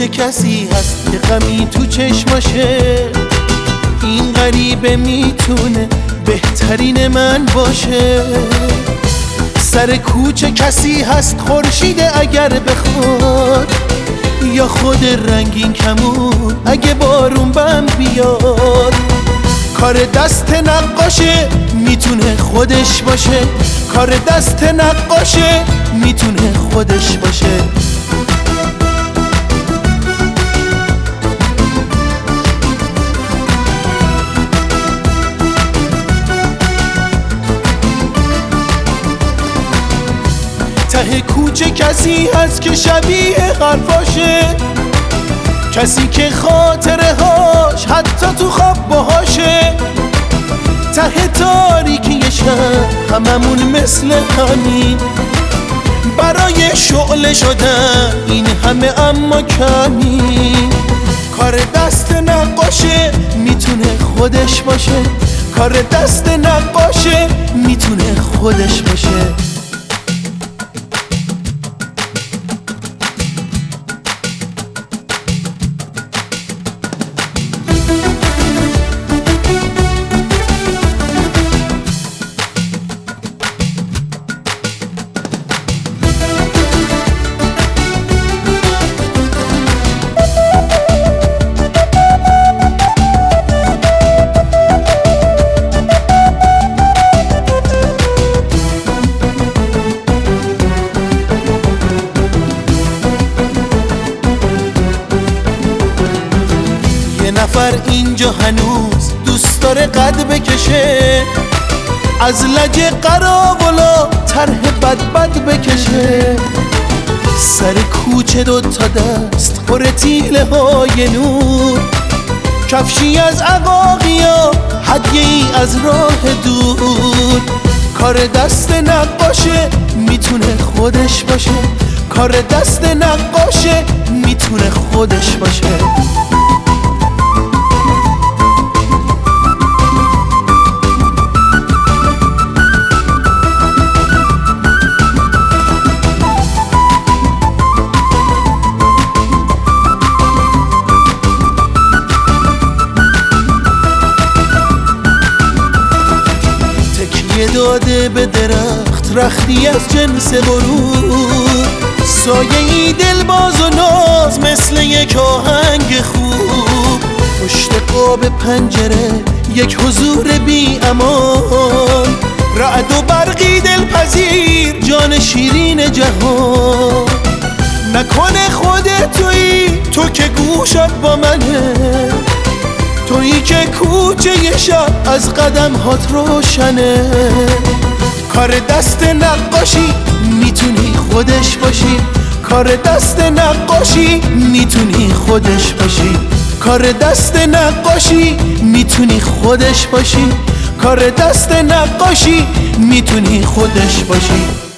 کوچه کسی هست که غمی تو چشماشه، این غریبه میتونه بهترین من باشه. سر کوچه کسی هست خورشیده اگر بخواد، یا خود رنگین کمون اگه بارون بم بیاد. کار دست نقاشه میتونه خودش باشه، کار دست نقاشه میتونه خودش باشه. ته کوچه کسی هست که شبیه حرفاشه، کسی که خاطره هاش حتی تو خواب باهاشه. ته تاریکی شب هممون مثل همین، برای شعله شدن این همه اما کمی. کار دست نقاشه میتونه خودش باشه، کار دست نقاشه میتونه خودش باشه. نفر اینجا هنوز دوست داره قد بکشه، از لج قراولا طرح بد بکشه. سر کوچه دو تا دست پر تیله های نور، کفشی از عقاقیا هدیه ای از راه دور. کار دست نقاشه میتونه خودش باشه، کار دست نقاشه میتونه خودش باشه. داده به درخت رختی از جنس غرور، سایه ای دلباز و ناز مثل یک آهنگ خوب. پشت قاب پنجره یک حضور بی امان، رعد و برقی دلپذیر جان شیرین جهان. نکنه خودت تویی تو که گوشت با منه، تویی که کوچه شب از قدم هات روشنه. کار دست نقاشی میتونی خودش باشی، کار دست نقاشی میتونی خودش باشی، کار دست نقاشی میتونی خودش باشی، کار دست نقاشی میتونی خودش باشی.